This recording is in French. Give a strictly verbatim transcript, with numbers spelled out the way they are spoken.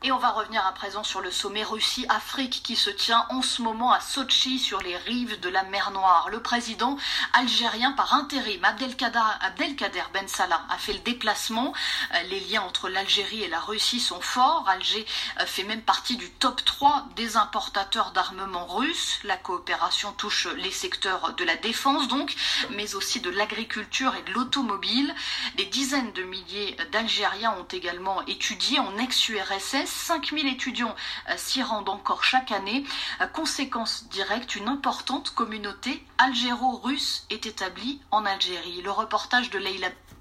Et on va revenir à présent sur le sommet Russie-Afrique qui se tient en ce moment à Sotchi sur les rives de la mer Noire. Le président algérien par intérim, Abdelkader, Abdelkader Ben Salah, a fait le déplacement. Les liens entre l'Algérie et la Russie sont forts. Alger fait même partie du top trois des importateurs d'armement russes. La coopération touche les secteurs de la défense donc, mais aussi de l'agriculture et de l'automobile. Des dizaines de milliers d'Algériens ont également étudié en ex-U R S S. cinq mille étudiants s'y rendent encore chaque année. Conséquence directe, une importante communauté algéro-russe est établie en Algérie. Le reportage de Leïla